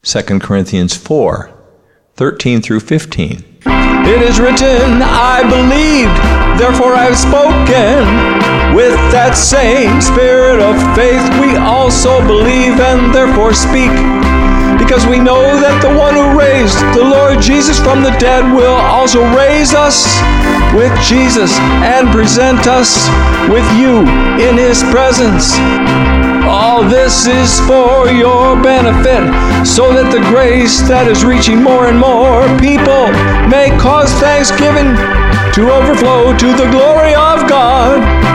2 Corinthians 4, 13 through 15. It is written, I believed, therefore I have spoken. With that same spirit of faith we also believe and therefore speak. Because we know that the one who raised the Lord Jesus from the dead will also raise us with Jesus and present us with you in His presence. All this is for your benefit, so that the grace that is reaching more and more people may cause thanksgiving to overflow to the glory of God.